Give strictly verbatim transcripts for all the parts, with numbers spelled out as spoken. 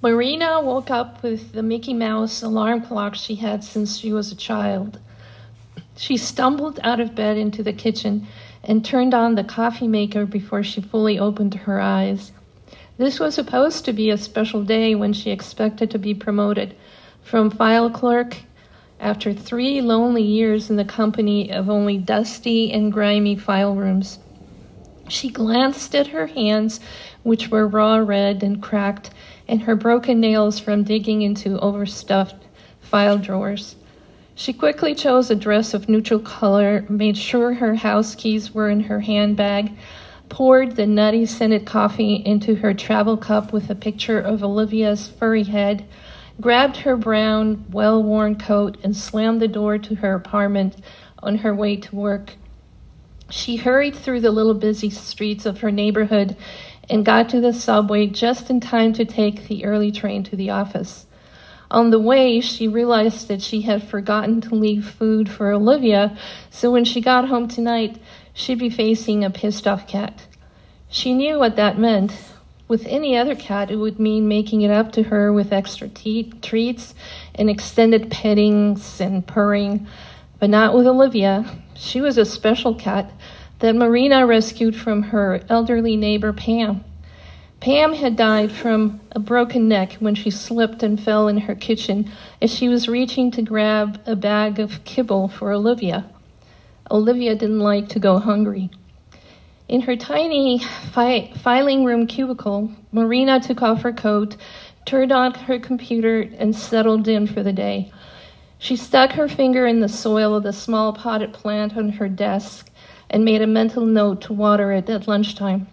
Marina woke up with the Mickey Mouse alarm clock she had since she was a child. She stumbled out of bed into the kitchen and turned on the coffee maker before she fully opened her eyes. This was supposed to be a special day when she expected to be promoted from file clerk after three lonely years in the company of only dusty and grimy file rooms. She glanced at her hands, which were raw red and cracked, and her broken nails from digging into overstuffed file drawers. She quickly chose a dress of neutral color, made sure her house keys were in her handbag, poured the nutty scented coffee into her travel cup with a picture of Olivia's furry head, grabbed her brown, well-worn coat, and slammed the door to her apartment on her way to work. She hurried through the little busy streets of her neighborhood and got to the subway just in time to take the early train to the office. On the way, she realized that she had forgotten to leave food for Olivia, so when she got home tonight, she'd be facing a pissed-off cat. She knew what that meant. With any other cat, it would mean making it up to her with extra te- treats and extended pettings and purring, but not with Olivia. She was a special cat that Marina rescued from her elderly neighbor, Pam. Pam had died from a broken neck when she slipped and fell in her kitchen as she was reaching to grab a bag of kibble for Olivia. Olivia didn't like to go hungry. In her tiny fi- filing room cubicle, Marina took off her coat, turned on her computer, and settled in for the day. She stuck her finger in the soil of the small potted plant on her desk and made a mental note to water it at lunchtime.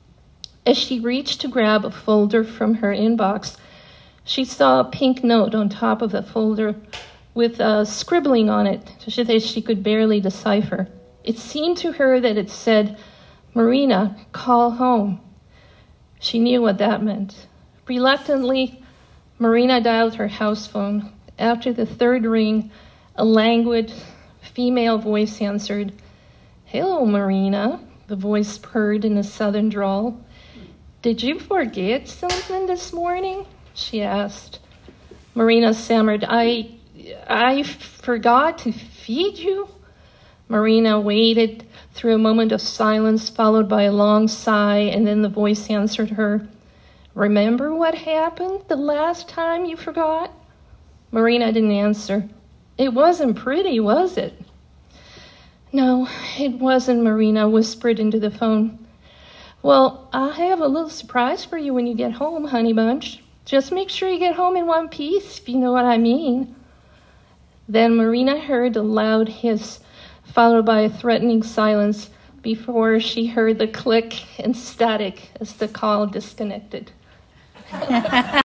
As she reached to grab a folder from her inbox, she saw a pink note on top of the folder with uh, scribbling on it that she could barely decipher. It seemed to her that it said, "Marina, call home." She knew what that meant. Reluctantly, Marina dialed her house phone. After the third ring, a languid female voice answered. "Hello, Marina," the voice purred in a southern drawl. "Did you forget something this morning?" she asked. Marina stammered, I, I forgot to feed you." Marina waited through a moment of silence, followed by a long sigh, and then the voice answered her. "Remember what happened the last time you forgot?" Marina didn't answer. "It wasn't pretty, was it?" "No, it wasn't," Marina whispered into the phone. "Well, I have a little surprise for you when you get home, honey bunch. Just make sure you get home in one piece, if you know what I mean." Then Marina heard a loud hiss, followed by a threatening silence, before she heard the click and static as the call disconnected.